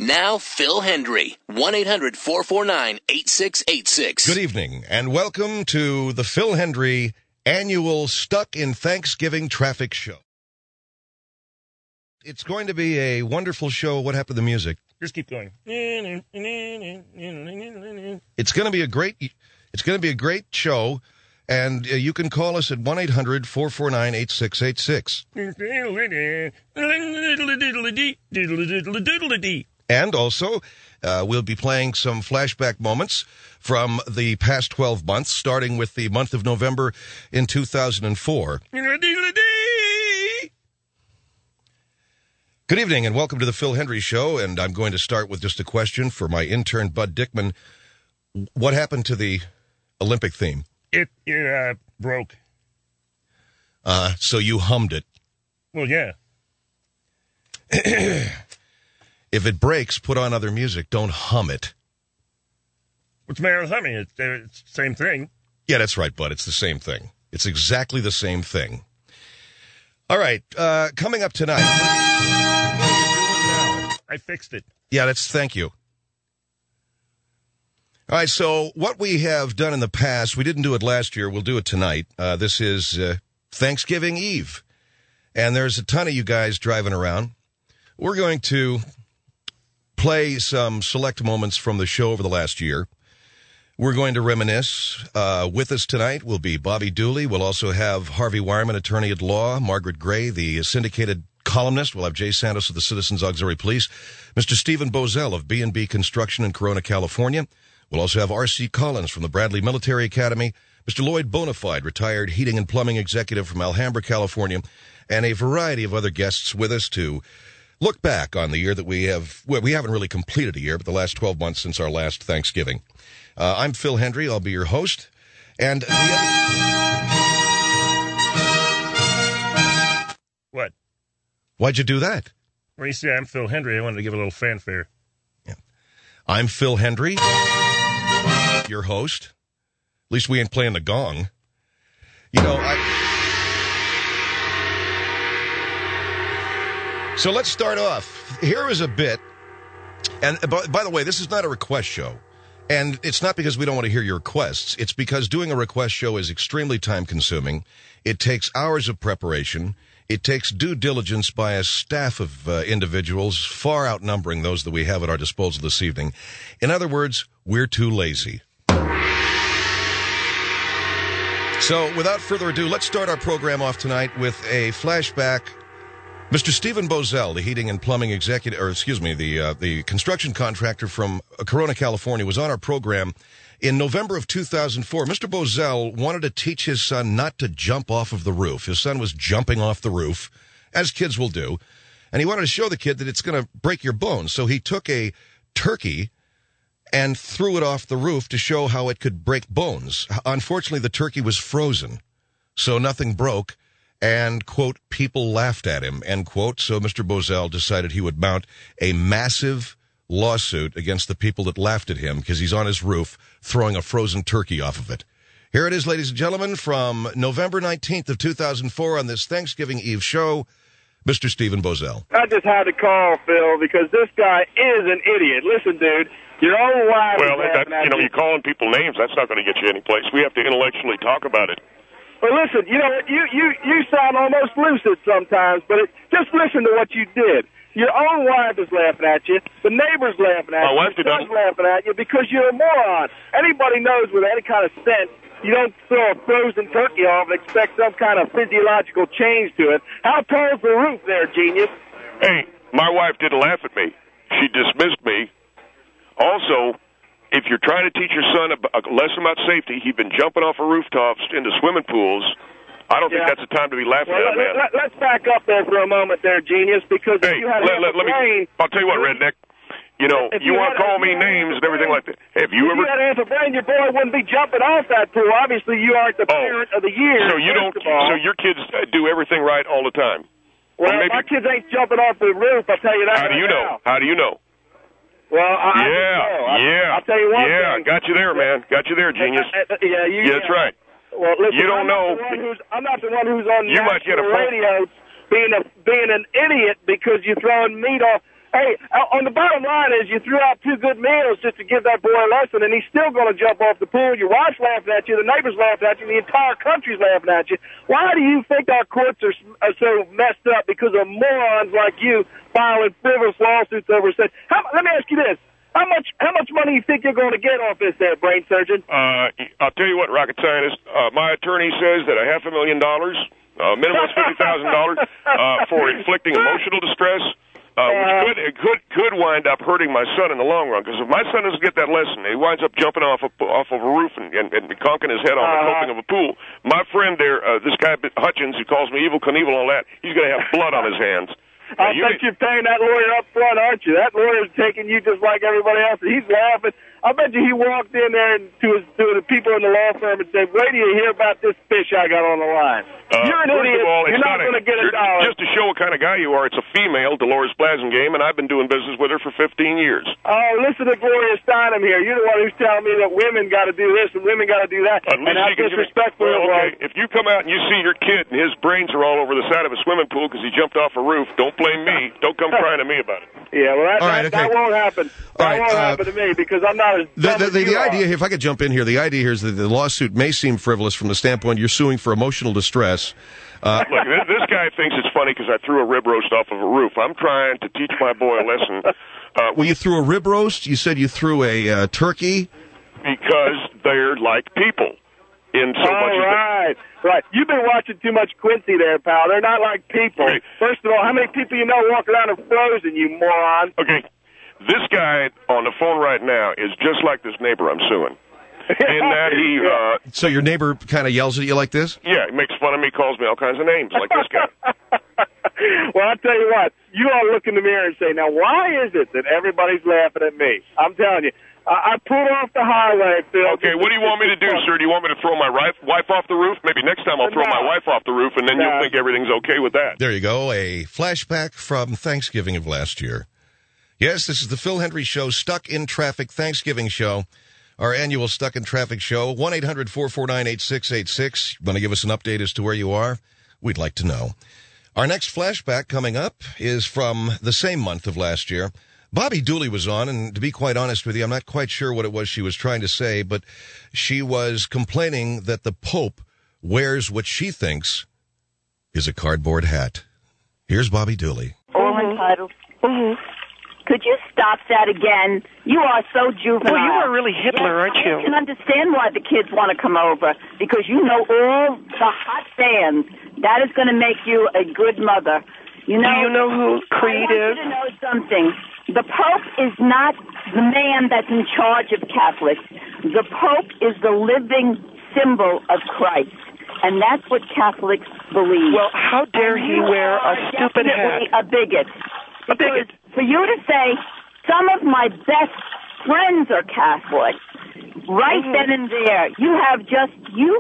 Now, Phil Hendry, 1-800-449-8686. Good evening, and welcome to the Phil Hendry annual Stuck in Thanksgiving Traffic Show. It's going to be a wonderful show. What happened to the music? Just keep going. It's going to be a great show, and you can call us at 1-800-449-8686. And also, we'll be playing some flashback moments from the past 12 months, starting with the month of November in 2004. Good evening, and welcome to the Phil Hendry Show, and I'm going to start with just a question for my intern, Bud Dickman. What happened to the Olympic theme? It broke. So you hummed it. Well, yeah. If it breaks, put on other music. Don't hum it. What's the matter with humming? It's the same thing. Yeah, that's right, Bud. It's the same thing. It's exactly the same thing. All right, coming up tonight. What are you doing now? I fixed it. Yeah, thank you. All right, so what we have done in the past, we didn't do it last year. We'll do it tonight. This is Thanksgiving Eve, and there's a ton of you guys driving around. We're going to play some select moments from the show over the last year. We're going to reminisce. With us tonight will be Bobby Dooley. We'll also have Harvey Wireman, attorney at law, Margaret Gray, the syndicated columnist. We'll have Jay Santos of the Citizens Auxiliary Police, Mr. Stephen Bozell of B&B Construction in Corona, California. We'll also have R.C. Collins from the Bradley Military Academy, Mr. Lloyd Bonafide, retired heating and plumbing executive from Alhambra, California, and a variety of other guests with us to look back on the year that we have. Well, we haven't really completed a year, but the last 12 months since our last Thanksgiving. I'm Phil Hendry. I'll be your host. And What? Why'd you do that? Well, you see, I'm Phil Hendry. I wanted to give a little fanfare. Yeah. I'm Phil Hendry, your host. At least we ain't playing the gong. You know, So let's start off. Here is a bit. And by the way, this is not a request show. And it's not because we don't want to hear your requests. It's because doing a request show is extremely time-consuming. It takes hours of preparation. It takes due diligence by a staff of individuals, far outnumbering those that we have at our disposal this evening. In other words, we're too lazy. So, without further ado, let's start our program off tonight with a flashback. Mr. Stephen Bozell, the heating and plumbing executive, the construction contractor from Corona, California, was on our program in November of 2004. Mr. Bozell wanted to teach his son not to jump off of the roof. His son was jumping off the roof, as kids will do, and he wanted to show the kid that it's going to break your bones. So he took a turkey and threw it off the roof to show how it could break bones. Unfortunately, the turkey was frozen, so nothing broke. And, quote, people laughed at him, end quote. So Mr. Bozell decided he would mount a massive lawsuit against the people that laughed at him because he's on his roof throwing a frozen turkey off of it. Here it is, ladies and gentlemen, from November 19th of 2004 on this Thanksgiving Eve show, Mr. Stephen Bozell. I just had to call, Phil, because this guy is an idiot. Listen, dude, your own wife... Well, you're calling people names. That's not going to get you anyplace. We have to intellectually talk about it. Well, listen, you know, you sound almost lucid sometimes, but just listen to what you did. Your own wife is laughing at you. The neighbor's laughing at you. My wife Your son's laughing at you because you're a moron. Anybody knows with any kind of sense, you don't throw a frozen turkey off and expect some kind of physiological change to it. How tall's the roof there, genius? Hey, my wife didn't laugh at me. She dismissed me. Also, if you're trying to teach your son a lesson about safety, he's been jumping off of rooftops into swimming pools. I don't think that's the time to be laughing at him, man. Let's back up there for a moment there, genius, because if you had a brain... I'll tell you what, Redneck. You know, you want to call me names and everything like that. If you had half a brain, your boy wouldn't be jumping off that pool. Obviously, you aren't the parent of the year. So you don't. So your kids do everything right all the time. Well, my kids ain't jumping off the roof. I'll tell you that. How do you know? How do you know? Well, I'll tell you one thing. Yeah, got you there, man. Got you there, genius. Yeah, that's right. Well, listen, you don't know. I'm not the one who's on you might get a radio being an idiot because you're throwing meat off. Hey, on the bottom line is you threw out 2 good meals just to give that boy a lesson, and he's still going to jump off the pool. Your wife's laughing at you, the neighbor's laughing at you, the entire country's laughing at you. Why do you think our courts are so messed up? Because of morons like you filing frivolous lawsuits over such. Let me ask you this. How much money do you think you're going to get off this there, brain surgeon? I'll tell you what, rocket scientist. My attorney says that $500,000, minimum is $50,000, for inflicting emotional distress. Which could wind up hurting my son in the long run. Because if my son doesn't get that lesson, he winds up jumping off of a roof and conking his head on the coping of a pool. My friend there, this guy Hutchins, who calls me Evel Knievel and all that, he's going to have blood on his hands. I bet you're paying that lawyer up front, aren't you? That lawyer's taking you just like everybody else. He's laughing. I bet you he walked in there to the people in the law firm and said, "Wait till you hear about this fish I got on the line." You're an idiot. You're not going to get a dollar. Just to show what kind of guy you are, it's a female, Dolores Blasingame, and I've been doing business with her for 15 years. Oh, listen to Gloria Steinem here. You're the one who's telling me that women got to do this and women got to do that. And how disrespectful it was. If you come out and you see your kid and his brains are all over the side of a swimming pool because he jumped off a roof, don't blame me. Don't come crying to me about it. Yeah, well, that won't happen. That won't happen to me because I'm not as dumb as the idea here, if I could jump in here, the idea here is that the lawsuit may seem frivolous from the standpoint you're suing for emotional distress. Look, this guy thinks it's funny because I threw a rib roast off of a roof. I'm trying to teach my boy a lesson. Well, you threw a rib roast? You said you threw a turkey? Because they're like people. In so much Right. You've been watching too much Quincy there, pal. They're not like people. Okay. First of all, how many people you know walk around and frozen, you moron? Okay. This guy on the phone right now is just like this neighbor I'm suing. In that he... So your neighbor kind of yells at you like this? Yeah, he makes fun of me, calls me all kinds of names, like this guy. Well, I'll tell you what. You all look in the mirror and say, now, why is it that everybody's laughing at me? I'm telling you. I pulled off the highway, Phil. Okay, what do you want me to do, sir? Do you want me to throw my wife off the roof? Maybe next time I'll throw my wife off the roof, and then you'll think everything's okay with that. There you go, a flashback from Thanksgiving of last year. Yes, this is the Phil Hendry Show, Stuck in Traffic Thanksgiving Show, our annual Stuck in Traffic Show, 1-800-449-8686. You want to give us an update as to where you are? We'd like to know. Our next flashback coming up is from the same month of last year. Bobby Dooley was on, and to be quite honest with you, I'm not quite sure what it was she was trying to say, but she was complaining that the Pope wears what she thinks is a cardboard hat. Here's Bobby Dooley. All entitled. Could you stop that again? You are so juvenile. Well, you are really Hitler, aren't you? I can understand why the kids want to come over, because you know all the hot fans. That is going to make you a good mother. You know, do you know who Creed is? I want you to know something. The Pope is not the man that's in charge of Catholics. The Pope is the living symbol of Christ, and that's what Catholics believe. Well, how dare he wear a stupid hat? A bigot. A bigot. For you to say, some of my best friends are Catholic, right then and there, you have just.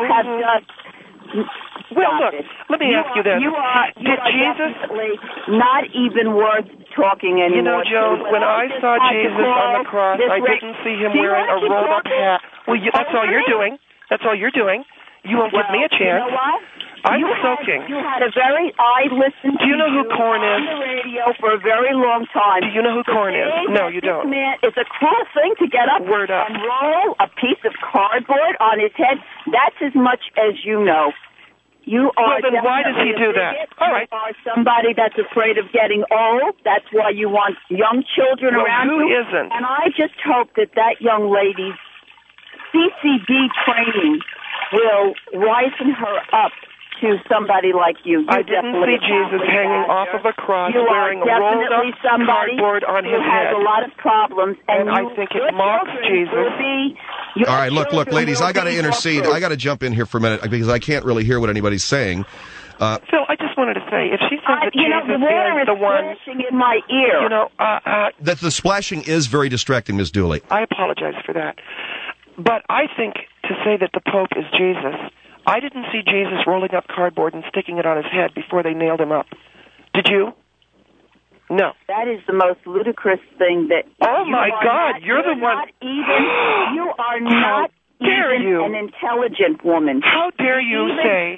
Well, look, let me ask you this. You are Jesus definitely not even worth talking anymore. You know, Joan, when I saw Jesus on the cross, I didn't see him wearing a rolled-up hat. Well, that's all you're doing. That's all you're doing. You won't give me a chance. You know what? I'm soaking. I listened to you know who Korn is? On the radio for a very long time. Do you know who Korn is? No, you don't. Man, it's a cruel thing to get up and roll a piece of cardboard on his head. That's as much as you know. You are. Well, then why does he do that? All right. You are somebody that's afraid of getting old. That's why you want young children around you. Who isn't? And I just hope that young lady's CCD training will wisen her up to somebody like you. I didn't see Jesus hanging off of a cross wearing a rolled-up cardboard on his head. Has a lot of problems, and I think it mocks Jesus. All right, look, ladies, I got to intercede. I got to jump in here for a minute because I can't really hear what anybody's saying. Phil, I just wanted to say, if she says that Jesus the water is the one, splashing in my ear. You know, that the splashing is very distracting, Ms. Dooley. I apologize for that, but I think to say that the Pope is Jesus. I didn't see Jesus rolling up cardboard and sticking it on his head before they nailed him up. Did you? No. That is the most ludicrous thing that... Oh, my God, you're the one... You are not even an intelligent woman. How dare you say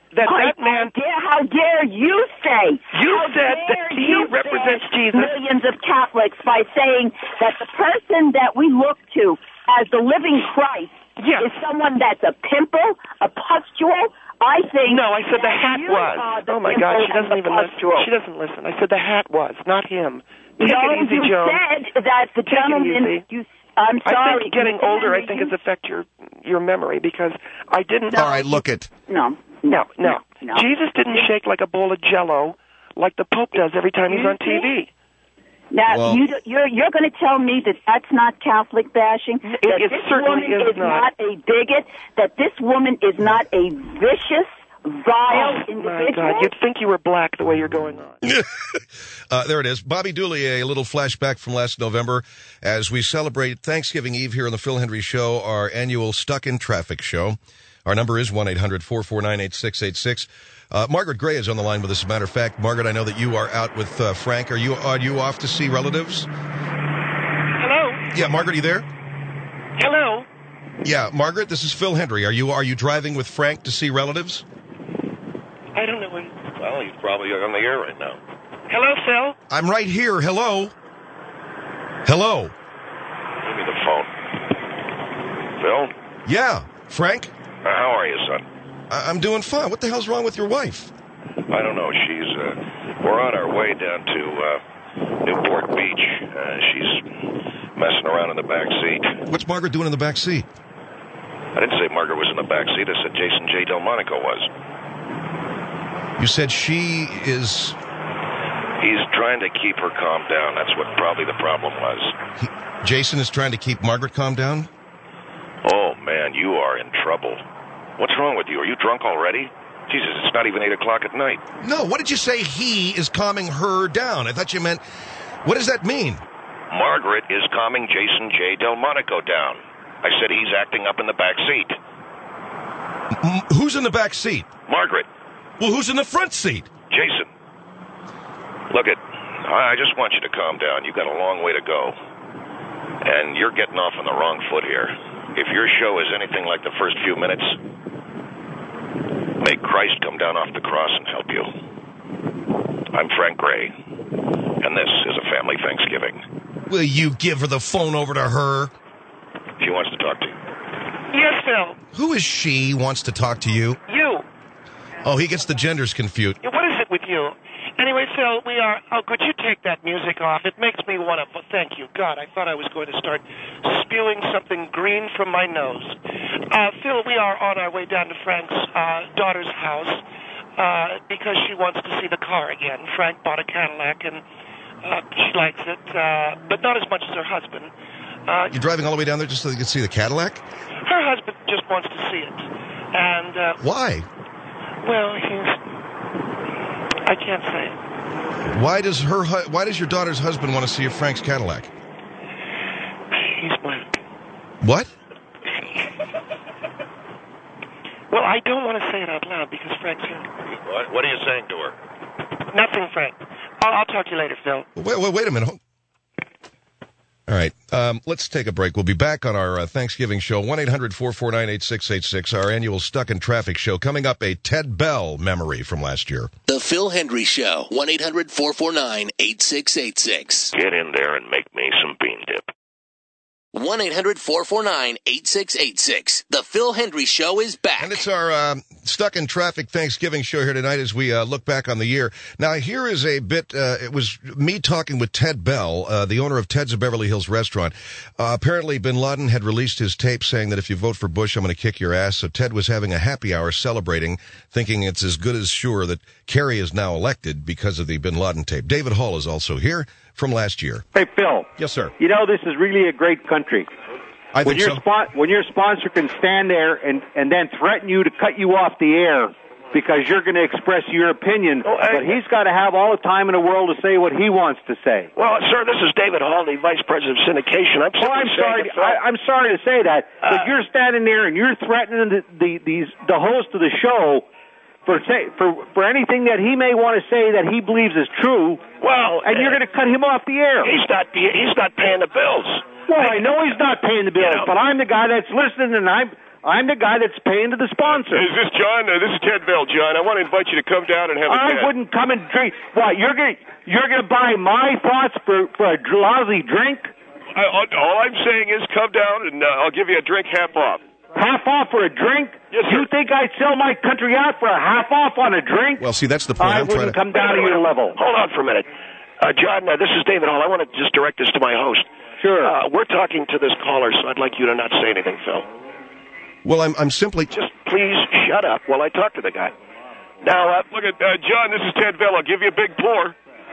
that man... How dare you say? You said that he represents Jesus. Millions of Catholics by saying that the person that we look to as the living Christ is someone that's a pimple, a pustule. I think... No, I said the hat was. Oh, my God, she doesn't even listen. She doesn't listen. I said the hat was, not him. Take it easy, Joan. Said that the gentleman... I'm sorry. I think getting older, I think, has affected your memory, because I didn't... All right, look it. No. Jesus didn't shake like a bowl of Jell-O like the Pope does every time he's on TV. Now, you're going to tell me that that's not Catholic bashing? It certainly is not a bigot? That this woman is not a vicious, vile individual? My God, you'd think you were black the way you're going on. There it is. Bobby Dooley, a little flashback from last November as we celebrate Thanksgiving Eve here on the Phil Hendry Show, our annual Stuck in Traffic show. Our number is 1-800-449-8686. Margaret Gray is on the line with us. As a matter of fact, Margaret, I know that you are out with Frank. Are you off to see relatives? Hello? Yeah, Margaret, are you there? Hello? Yeah, Margaret, this is Phil Hendry. Are you driving with Frank to see relatives? I don't know. Well, he's probably on the air right now. Hello, Phil? I'm right here. Hello? Hello? Give me the phone. Phil? Yeah, Frank? How are you, son? I'm doing fine. What the hell's wrong with your wife? I don't know. We're on our way down to Newport Beach. She's messing around in the back seat. What's Margaret doing in the back seat? I didn't say Margaret was in the back seat. I said Jason J. Delmonico was. You said she is... He's trying to keep her calmed down. That's what probably the problem was. Jason is trying to keep Margaret calmed down? Oh, man, you are in trouble. What's wrong with you? Are you drunk already? Jesus, it's not even 8 o'clock at night. No, what did you say he is calming her down? I thought you meant... What does that mean? Margaret is calming Jason J. Delmonico down. I said he's acting up in the back seat. Who's in the back seat? Margaret. Well, who's in the front seat? Jason. Look I just want you to calm down. You've got a long way to go. And you're getting off on the wrong foot here. If your show is anything like the first few minutes, may Christ come down off the cross and help you. I'm Frank Gray, and this is a family Thanksgiving. Will you give her the phone over to her? She wants to talk to you. Yes, Phil. Who is she wants to talk to you? You. Oh, he gets the genders confused. What is it with you? Anyway, Phil, we are... Oh, could you take that music off? It makes me want to... Thank you. God, I thought I was going to start spewing something green from my nose. Phil, we are on our way down to Frank's daughter's house because she wants to see the car again. Frank bought a Cadillac, and she likes it, but not as much as her husband. You're driving all the way down there just so you can see the Cadillac? Her husband just wants to see it. And... Why? Well, I can't say. Why does your daughter's husband want to see Frank's Cadillac? He's black. What? Well, I don't want to say it out loud because Frank's here. What are you saying to her? Nothing, Frank. I'll talk to you later, Phil. Wait a minute. All right, let's take a break. We'll be back on our Thanksgiving show, 1-800-449-8686, our annual Stuck in Traffic show. Coming up, a Ted Bell memory from last year. The Phil Hendry Show, 1-800-449-8686. Get in there and make me some bean dip. 1-800-449-8686. The Phil Hendry Show is back. And it's our Stuck in Traffic Thanksgiving show here tonight as we look back on the year. Now, here is a bit, it was me talking with Ted Bell, the owner of Ted's of Beverly Hills Restaurant. Apparently, bin Laden had released his tape saying that if you vote for Bush, I'm going to kick your ass. So Ted was having a happy hour celebrating, thinking it's as good as sure that Kerry is now elected because of the bin Laden tape. David Hall is also here from last year. Hey, Phil. Yes, sir. You know, this is really a great country. I think so. When your sponsor can stand there and then threaten you to cut you off the air because you're going to express your opinion, but he's got to have all the time in the world to say what he wants to say. Well, sir, this is David Hall, the Vice President of Syndication. I'm sorry to say that, but you're standing there and you're threatening the host of the show for anything that he may want to say that he believes is true. Well, and you're going to cut him off the air. He's not paying the bills. Well, I know he's not paying the bills, but I'm the guy that's listening, and I'm the guy that's paying to the sponsor. Is this John? This is Ted Bell, John. I want to invite you to come down and have a chat. I wouldn't come and drink. What, you're gonna buy my thoughts for a lousy drink? All I'm saying is come down and I'll give you a drink half off. Half off for a drink? Yes, sir. You think I'd sell my country out for a half off on a drink? Well, see, that's the point. I wouldn't come down to your level. Hold on for a minute. John, this is David Hall. I want to just direct this to my host. Sure. We're talking to this caller, so I'd like you to not say anything, Phil. Well, I'm simply... Just please shut up while I talk to the guy. Now, look at John, this is Ted Bell. I'll give you a big pour.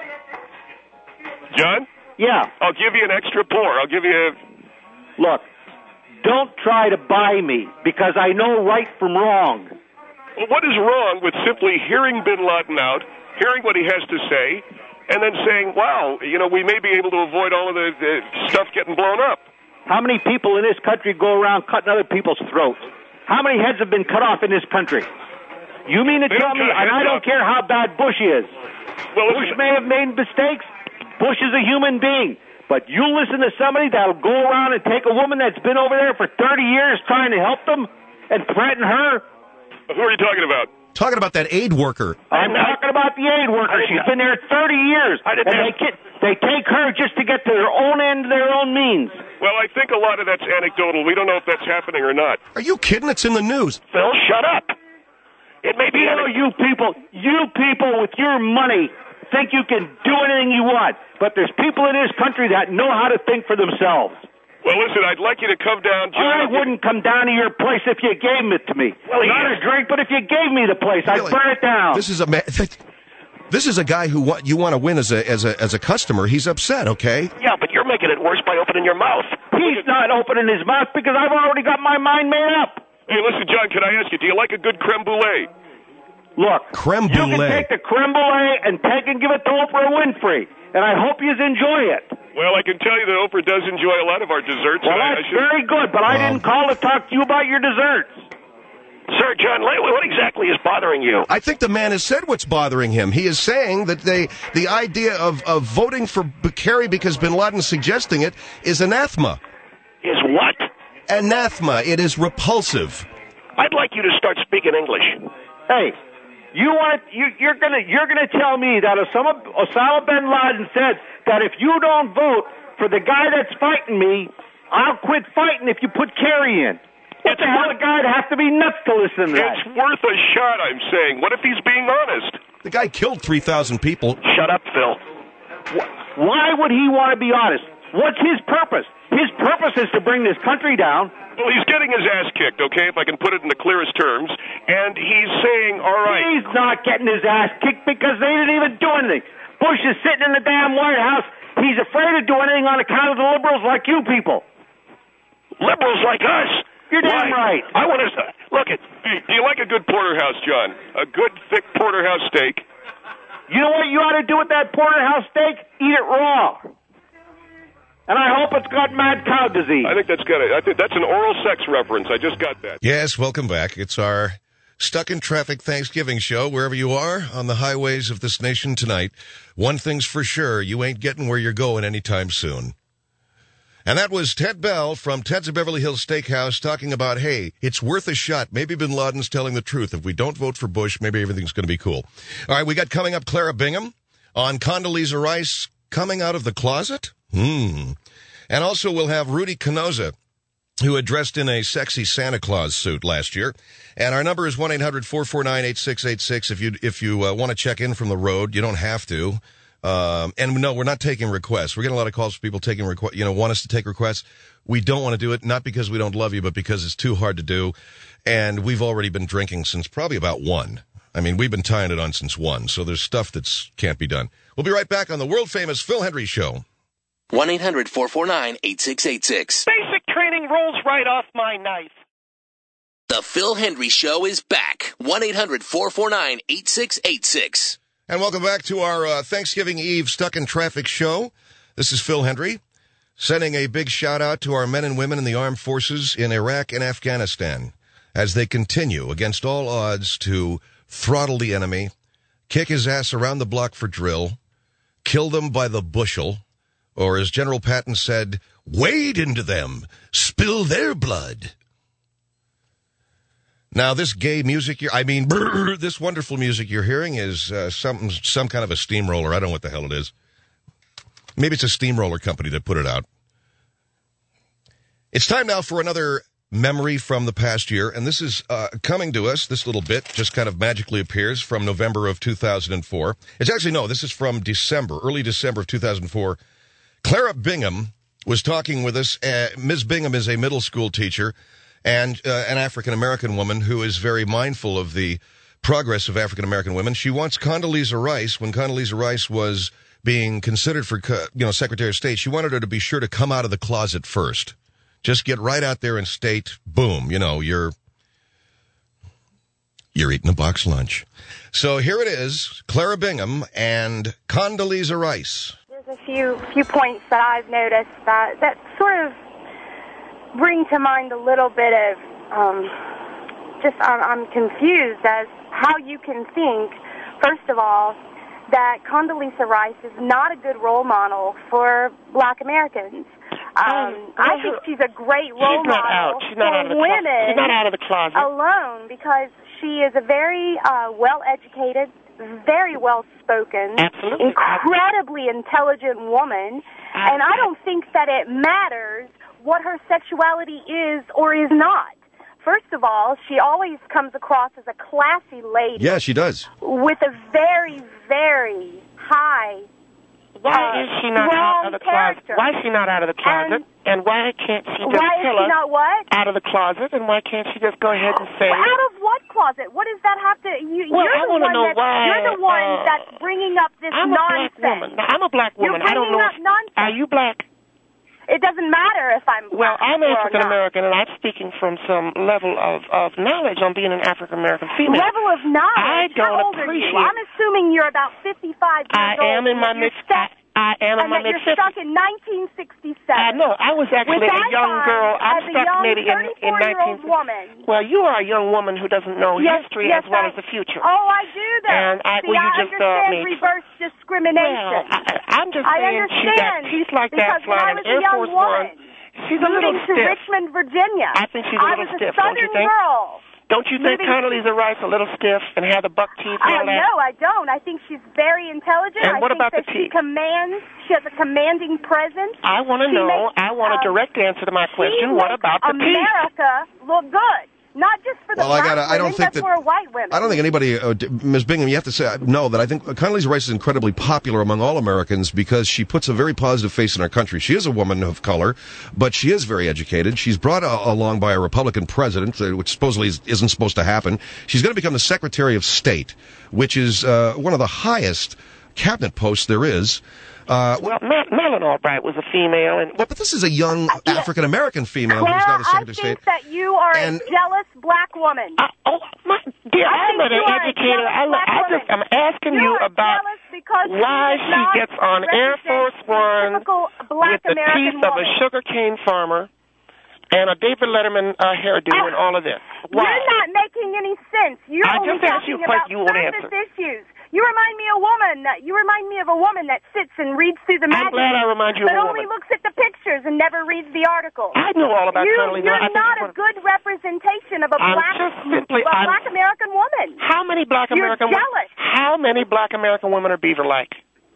John? Yeah. I'll give you an extra pour. I'll give you a... Look, don't try to buy me, because I know right from wrong. Well, what is wrong with simply hearing Bin Laden out, hearing what he has to say, and then saying, wow, we may be able to avoid all of the stuff getting blown up? How many people in this country go around cutting other people's throats? How many heads have been cut off in this country? You mean to tell me, and I don't care how bad Bush is. Well, Bush may have made mistakes. Bush is a human being. But you listen to somebody that'll go around and take a woman that's been over there for 30 years trying to help them and threaten her? Who are you talking about? Talking about that aid worker. I'm talking about the aid worker. She's been there 30 years. And they take her just to get to their own end, their own means. Well, I think a lot of that's anecdotal. We don't know if that's happening or not. Are you kidding? It's in the news. Phil, shut up. It may be... You people with your money think you can do anything you want. But there's people in this country that know how to think for themselves. Well, listen, I'd like you to come down, John. I wouldn't come down to your place if you gave it to me. Well, not a drink, but if you gave me the place, I'd burn it down. This is a guy who you want to win as a customer. He's upset, okay? Yeah, but you're making it worse by opening your mouth. He's not opening his mouth because I've already got my mind made up. Hey, listen, John, can I ask you, do you like a good creme brulee? Look, creme brulee. You can take the creme brulee and give it to Oprah Winfrey, and I hope you enjoy it. Well, I can tell you that Oprah does enjoy a lot of our desserts. Well, that's very good, but I didn't call to talk to you about your desserts. Sir, John, what exactly is bothering you? I think the man has said what's bothering him. He is saying that the idea of voting for Kerry because Bin Laden's suggesting it is anathema. Is what? Anathema. It is repulsive. I'd like you to start speaking English. Hey, you're gonna tell me that Osama bin Laden said that if you don't vote for the guy that's fighting me, I'll quit fighting if you put Kerry in. What the hell, a guy'd have to be nuts to listen to that? It's worth a shot, I'm saying. What if he's being honest? The guy killed 3,000 people. Shut up, Phil. Why would he want to be honest? What's his purpose? His purpose is to bring this country down. Well, he's getting his ass kicked, okay, if I can put it in the clearest terms. And he's saying, all right. He's not getting his ass kicked because they didn't even do anything. Bush is sitting in the damn White House. He's afraid of doing anything on account of the liberals like you people. Liberals like us? You're damn right. I want to look at. Hey, do you like a good porterhouse, John? A good, thick porterhouse steak? You know what you ought to do with that porterhouse steak? Eat it raw. And I hope it's got mad cow disease. I think that's an oral sex reference. I just got that. Yes, welcome back. It's our Stuck in Traffic Thanksgiving show. Wherever you are on the highways of this nation tonight, one thing's for sure, you ain't getting where you're going anytime soon. And that was Ted Bell from Ted's of Beverly Hills Steakhouse talking about, hey, it's worth a shot. Maybe Bin Laden's telling the truth. If we don't vote for Bush, maybe everything's going to be cool. All right, we got coming up Clara Bingham on Condoleezza Rice coming out of the closet. And also we'll have Rudy Canosa, who had dressed in a sexy Santa Claus suit last year. And our number is 1-800-449-8686 if you want to check in from the road. You don't have to. And no, we're not taking requests. We're getting a lot of calls from people taking requests, want us to take requests. We don't want to do it, not because we don't love you, but because it's too hard to do. And we've already been drinking since probably about 1. I mean, we've been tying it on since 1. So there's stuff that's can't be done. We'll be right back on the world famous Phil Hendrie Show. 1-800-449-8686. Basic training rolls right off my knife. The Phil Hendrie Show is back. 1-800-449-8686. And welcome back to our Thanksgiving Eve Stuck in Traffic show. This is Phil Hendrie, sending a big shout-out to our men and women in the armed forces in Iraq and Afghanistan as they continue, against all odds, to throttle the enemy, kick his ass around the block for drill, kill them by the bushel, or as General Patton said, wade into them, spill their blood. Now, this gay music, this wonderful music you're hearing is some kind of a steamroller. I don't know what the hell it is. Maybe it's a steamroller company that put it out. It's time now for another memory from the past year, and this is coming to us. This little bit just kind of magically appears from November of 2004. It's actually, no, this is from December, early December of 2004. Clara Bingham was talking with us. Ms. Bingham is a middle school teacher and an African-American woman who is very mindful of the progress of African-American women. She wants Condoleezza Rice, when Condoleezza Rice was being considered for, Secretary of State, she wanted her to be sure to come out of the closet first. Just get right out there and state, boom, you're eating a box lunch. So here it is, Clara Bingham and Condoleezza Rice. There's a few points that I've noticed that sort of bring to mind a little bit of I'm confused as how you can think, first of all, that Condoleezza Rice is not a good role model for black Americans. I think she's a great role model for women. She's not out of the closet alone, because she is a very well-educated, very well-spoken, incredibly intelligent woman, and I don't think that it matters what her sexuality is or is not. First of all, she always comes across as a classy lady. Yeah, she does. With a very, very high Why is she not out of the closet? Why is she not out of the closet? And why can't she just tell us out of the closet? And why can't she just go ahead and say? Well, out of what closet? What does that have to? You're the one that's bringing up this nonsense. Black woman. Now, I'm a black woman. I don't know. Are you black? It doesn't matter if I'm black. Well, I'm African American, and I'm speaking from some level of knowledge on being an African American female. Level of knowledge? I don't appreciate. I'm assuming you're about 55 years old. I am in my mid. I am in my mid 50s. You're stuck in 1967. No, I was actually a young girl. I'm stuck maybe in 19. Woman. Well, you are a young woman who doesn't know history as well as the future. Oh, I do though. And I understand reverse discrimination. I'm just saying she got teeth like that flying in Air Force One. She's a little stiff. To Richmond, Virginia. I think she's a little stiff, don't you think? Girl. Don't you think Condoleezza Rice a little stiff and have the buck teeth and all that? No, I don't. I think she's very intelligent. And what about the teeth? She has a commanding presence. I want to know. I want a direct answer to my question. What about the teeth? America look good. Not just for the black women, but for white women. I don't think anybody, Ms. Bingham, you have to say, no, that I think Condoleezza Rice is incredibly popular among all Americans because she puts a very positive face in our country. She is a woman of color, but she is very educated. She's brought along by a Republican president, which supposedly isn't supposed to happen. She's going to become the Secretary of State, which is one of the highest cabinet posts there is. Madeleine Albright was a female, but this is a young African-American female who's now the Secretary of State. I think that you are a jealous black woman. Dear, I'm an educator. I'm asking you about why she gets on Air Force One with the teeth of a sugarcane farmer and a David Letterman hairdo and all of this. Why? You're not making any sense. You're only talking about surface issues. You remind me of a woman that sits and reads through the magazine. I'm glad I remind you of a woman. But only looks at the pictures and never reads the articles. I know all about Condoleezza. You're not a good representation of a black American woman. How many black American women? You're jealous. How many black American women are beaver-like?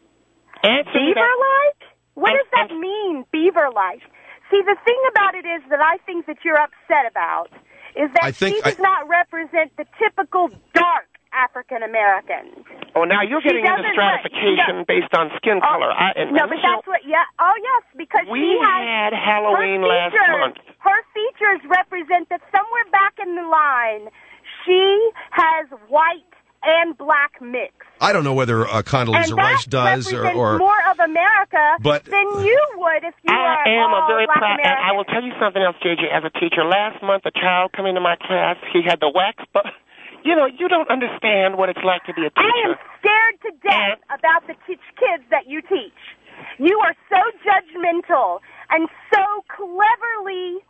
Beaver-like? What does that mean, beaver-like? See, the thing about it is that I think that you're upset about is that she does not represent the typical dark African American. Oh, now you're getting into stratification based on skin color. But that's what. Yeah. Oh, yes, because we had Halloween last month. Her features represent that somewhere back in the line, she has white and black mix. I don't know whether Condoleezza Rice does or more of America than you would if you were a very black American. And I will tell you something else, JJ. As a teacher, last month a child came into my class. He had the wax. You don't understand what it's like to be a teacher. I am scared to death about the kids that you teach. You are so judgmental and so cleverly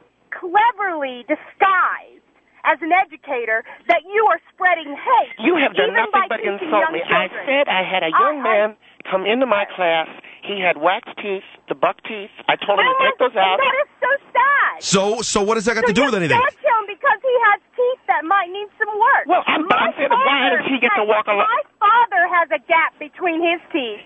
disguised as an educator that you are spreading hate. You have done nothing but insult me. I said I had a young man come into my class. He had wax teeth, the buck teeth. I told him to take those out. That is so sad. So what does that got to do with anything? You judge him because he has teeth that might need Why does he get to walk alone? My father has a gap between his teeth.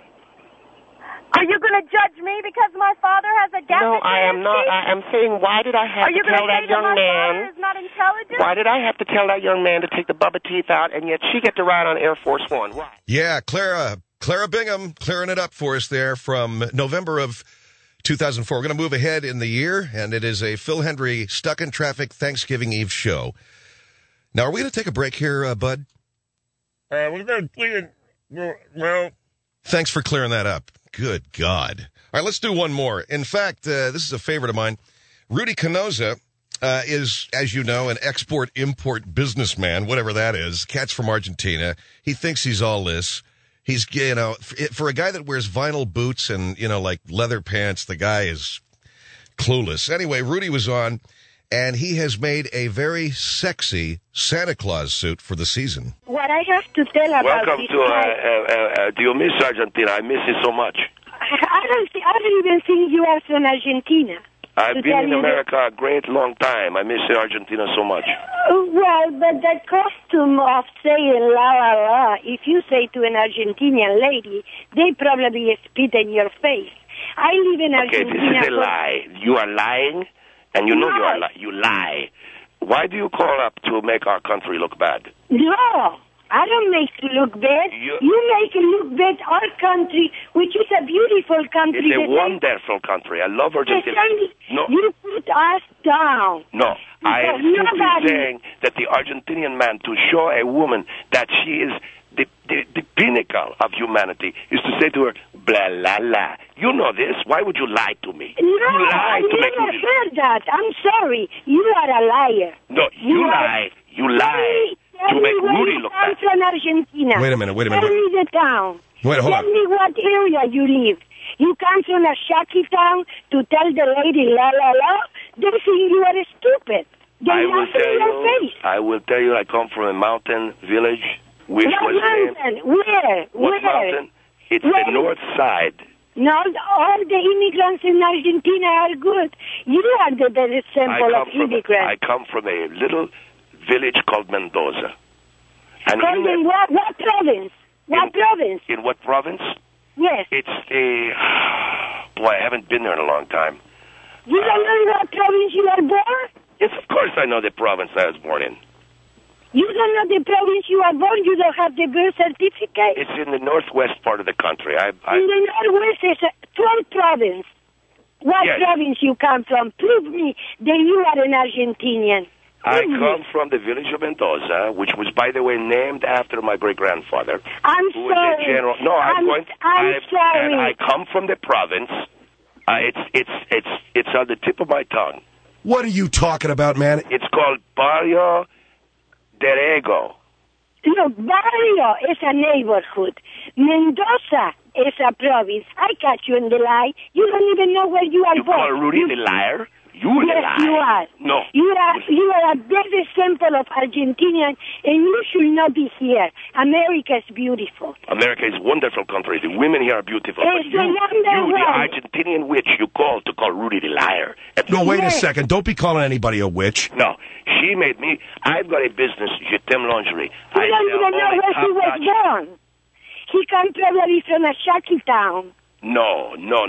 Are you going to judge me because my father has a gap between his teeth? No, I am not. I am saying, why did I have to tell that young man? Are you going to say that my father is not intelligent? Why did I have to tell that young man to take the bubba teeth out, and yet she get to ride on Air Force One? Why? Yeah, Clara Bingham clearing it up for us there from November of 2004. We're going to move ahead in the year, and it is a Phil Hendry Stuck in Traffic Thanksgiving Eve show. Now, are we going to take a break here, Bud? We're going to well. Thanks for clearing that up. Good God. All right, let's do one more. In fact, this is a favorite of mine. Rudy Canosa is, as you know, an export-import businessman, whatever that is. Cat's from Argentina. He thinks he's all this. He's, for a guy that wears vinyl boots and, like leather pants, the guy is clueless. Anyway, Rudy was on, and he has made a very sexy Santa Claus suit for the season. What I have to tell about Welcome this to, do you miss Argentina? I miss you so much. I don't even think you are from Argentina. I've been in America a great long time. I miss Argentina so much. Well, but that costume of saying la la la, if you say to an Argentinian lady, they probably spit in your face. I live in Argentina. Okay, this is a lie. You are lying, and you know you lie. Why do you call up to make our country look bad? No, I don't make it look bad. You make it look bad our country, which is a beautiful country. It's a wonderful country. I love Argentina. No. You put us down. No, I am simply saying that the Argentinian man, to show a woman that she is the pinnacle of humanity, is to say to her, blah, la, la. You know this. Why would you lie to me? No, you lie I to make never me... heard that. I'm sorry. You are a liar. No, you lie. You lie to make Rudy look bad. I'm from Argentina. Wait a minute. Tell me the town. Wait, hold on. Tell me what area you live. You come from a shaky town to tell the lady la, la, la. They think you are stupid. They laugh in your face. I will tell you, I come from a mountain village. Which what was mountain? named... Where? What mountain? It's the north side. No, all the immigrants in Argentina are good. You are the very symbol of immigrants. I come from a little village called Mendoza. And in what province? What province? In what province? Yes. It's a... Boy, I haven't been there in a long time. You don't know what province you are born? Yes, of course I know the province I was born in. You don't know the province you are born? You don't have the birth certificate? It's in the northwest part of the country. In the northwest is a 12th province. What province you come from? Prove me that you are an Argentinian. I come from the village of Mendoza, which was, by the way, named after my great-grandfather. I'm who sorry. Was a general. No, I'm sorry. And I come from the province. It's on the tip of my tongue. What are you talking about, man? It's called Barrio Derego. Look, Barrio is a neighborhood. Mendoza is a province. I catch you in the lie. You don't even know where you are born. You call Rudy the liar? You the liar. Yes, you are. No. You are a very symbol of Argentinian, and you should not be here. America is beautiful. America is a wonderful country. The women here are beautiful. It's but you, the Argentinian witch, you call Rudy the liar. No, wait a second. Don't be calling anybody a witch. No. She made me... I've got a business, Je t'aime lingerie. You don't even know where he was born. He comes probably from a shaky town. No.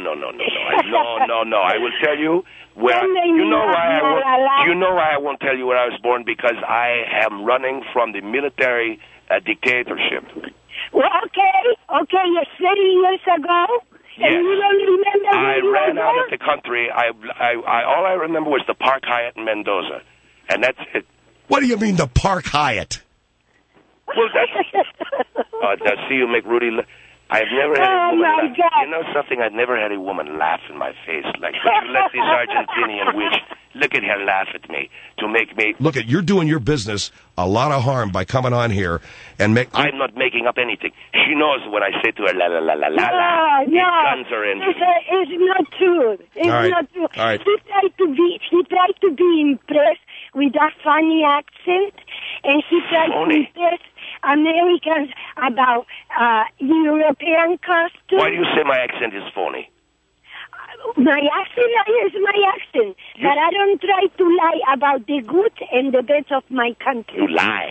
I will tell you where. You know why I won't tell you where I was born? Because I am running from the military dictatorship. Well, okay, yes, 30 years ago. Yes. And you don't remember I ran out of the country. All I remember was the Park Hyatt in Mendoza, and that's it. What do you mean the Park Hyatt? Well, that's see you make Rudy. I've never had a woman laugh. God. You know something? I've never had a woman laugh in my face like that. You let this Argentinian witch look at her laugh at me to make me... Look, you're doing your business a lot of harm by coming on here and make... I'm not making up anything. She knows when I say to her, la, la, la, la, la, la. It guns her in. It's not true. It's not true. All right. He tried to be impressed with a funny accent, and he tried to impress Americans about European customs. Why do you say my accent is phony? My accent is my accent, but I don't try to lie about the good and the bad of my country. You lie.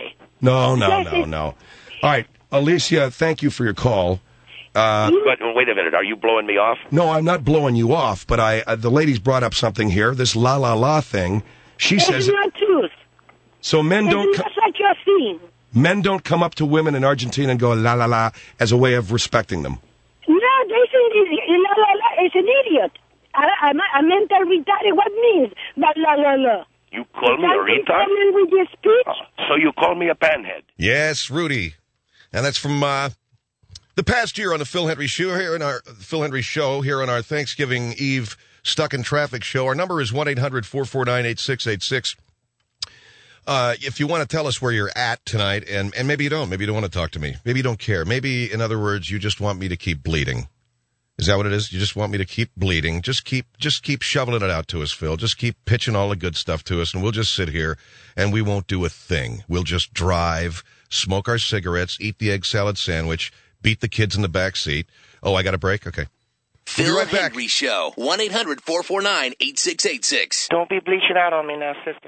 No. All right, Alicia, thank you for your call. But wait a minute, are you blowing me off? No, I'm not blowing you off, but the lady's brought up something here, this la thing. She says... It's not truth. So men don't... It's just like you're seeing. Men don't come up to women in Argentina and go la as a way of respecting them. No, they say it's an idiot. I'm mental retarded. What means la? You call me a retard? With your speech? So you call me a panhead? Yes, Rudy. And that's from the past year on the Phil Hendry Show here on our Thanksgiving Eve Stuck in Traffic show. Our number is 1-800-449-8686. If you want to tell us where you're at tonight, and maybe you don't want to talk to me. Maybe you don't care. Maybe, in other words, you just want me to keep bleeding. Is that what it is? You just want me to keep bleeding. Just keep shoveling it out to us, Phil. Just keep pitching all the good stuff to us, and we'll just sit here, and we won't do a thing. We'll just drive, smoke our cigarettes, eat the egg salad sandwich, beat the kids in the back seat. Oh, I got a break? Okay. Phil right back. Hendry Show, 1-800-449-8686. Don't be bleaching out on me now, sister.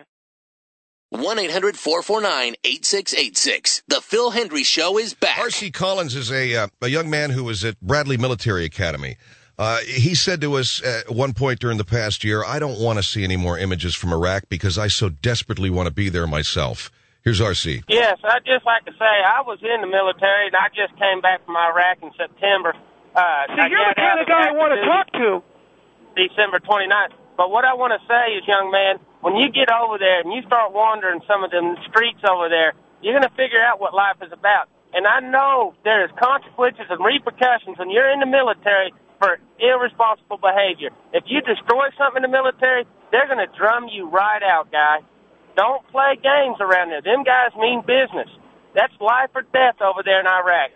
1-800-449-8686. The Phil Hendry Show is back. R.C. Collins is a young man who was at Bradley Military Academy. He said to us at one point during the past year, I don't want to see any more images from Iraq because I so desperately want to be there myself. Here's R.C. Yes, I'd just like to say I was in the military, and I just came back from Iraq in September. You're the kind of guy I want to talk to. December 29th. But what I want to say is, young man, when you get over there and you start wandering some of them streets over there, you're going to figure out what life is about. And I know there's consequences and repercussions when you're in the military for irresponsible behavior. If you destroy something in the military, they're going to drum you right out, guy. Don't play games around there. Them guys mean business. That's life or death over there in Iraq.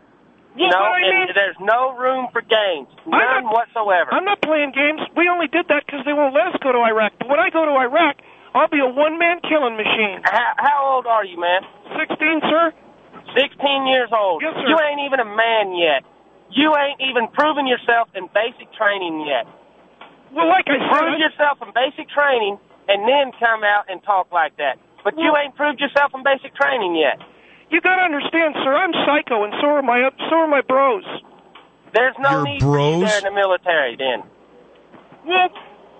There's no room for games. None whatsoever. I'm not playing games. We only did that because they won't let us go to Iraq. But when I go to Iraq, I'll be a one-man killing machine. How old are you, man? 16, sir. 16 years old. Yes, sir. You ain't even a man yet. You ain't even proven yourself in basic training yet. Well, like I said... Prove yourself in basic training and then come out and talk like that. But you ain't proved yourself in basic training yet. You got to understand, sir, I'm psycho, and so are my bros. There's no need for you there in the military, then. Well,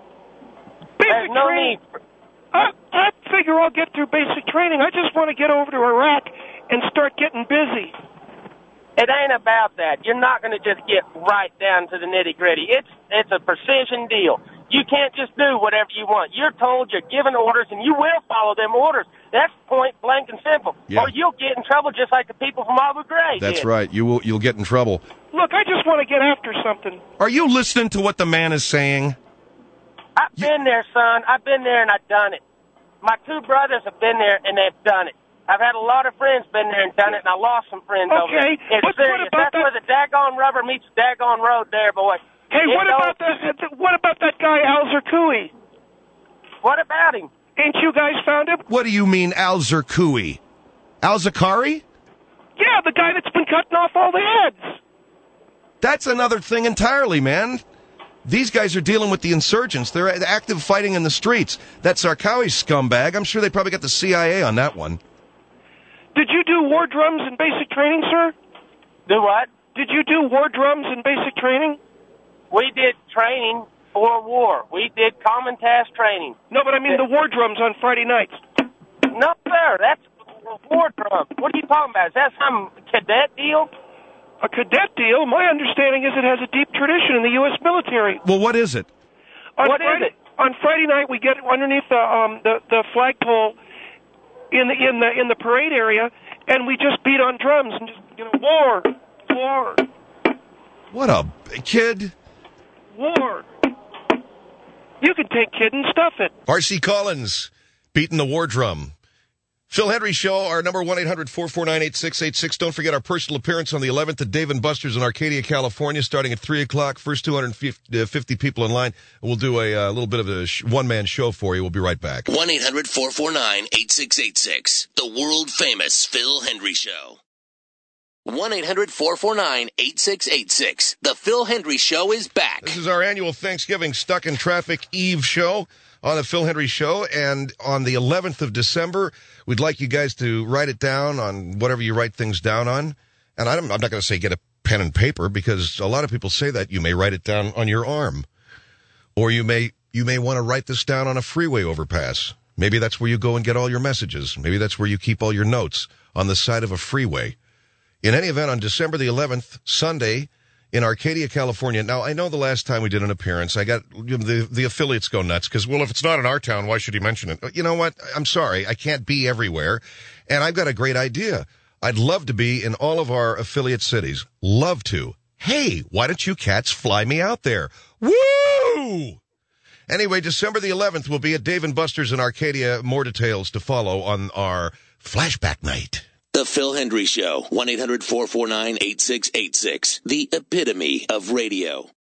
there's no need. I figure I'll get through basic training. I just want to get over to Iraq and start getting busy. It ain't about that. You're not going to just get right down to the nitty-gritty. It's a precision deal. You can't just do whatever you want. You're told, you're given orders, and you will follow them orders. That's point blank and simple. Yeah. Or you'll get in trouble just like the people from Abu Ghraib That's did. right. You'll get in trouble. Look, I just want to get after something. Are you listening to what the man is saying? I've been there, son. I've been there, and I've done it. My two brothers have been there, and they've done it. I've had a lot of friends been there and done it, and I lost some friends over there. It's serious. That's where the daggone rubber meets the daggone road there, boy. Hey, what about that guy, Al Zarqawi? What about him? Ain't you guys found him? What do you mean, Al Zarqawi? Al Zakari? Yeah, the guy that's been cutting off all the heads. That's another thing entirely, man. These guys are dealing with the insurgents. They're active fighting in the streets. That Zarqawi scumbag, I'm sure they probably got the CIA on that one. Did you do war drums in basic training, sir? Do what? Did you do war drums in basic training? We did training for war. We did common task training. No, but I mean the war drums on Friday nights. No, sir. That's war drum. What are you talking about? Is that some cadet deal? A cadet deal? My understanding is it has a deep tradition in the U.S. military. Well, what is it? What is it? On Friday night, we get underneath the flagpole in the parade area, and we just beat on drums and just war. What a kid. War. You can take kid and stuff it. R.C. Collins, beating the war drum. Phil Hendry Show, our number 1-800-449-8686. Don't forget our personal appearance on the 11th at Dave & Buster's in Arcadia, California, starting at 3 o'clock. First 250 people in line. We'll do a little bit of a one-man show for you. We'll be right back. 1-800-449-8686. The world-famous Phil Hendry Show. 1-800-449-8686. The Phil Hendry Show is back. This is our annual Thanksgiving Stuck in Traffic Eve show on the Phil Hendry Show. And on the 11th of December, we'd like you guys to write it down on whatever you write things down on. And I'm not going to say get a pen and paper, because a lot of people say that. You may write it down on your arm. Or you may want to write this down on a freeway overpass. Maybe that's where you go and get all your messages. Maybe that's where you keep all your notes, on the side of a freeway. In any event, on December the 11th, Sunday, in Arcadia, California. Now, I know the last time we did an appearance, I got the affiliates go nuts, because, well, if it's not in our town, why should he mention it? You know what? I'm sorry. I can't be everywhere. And I've got a great idea. I'd love to be in all of our affiliate cities. Love to. Hey, why don't you cats fly me out there? Woo! Anyway, December the 11th will be at Dave & Buster's in Arcadia. More details to follow on our flashback night. The Phil Hendry Show, 1-800-449-8686. The epitome of radio.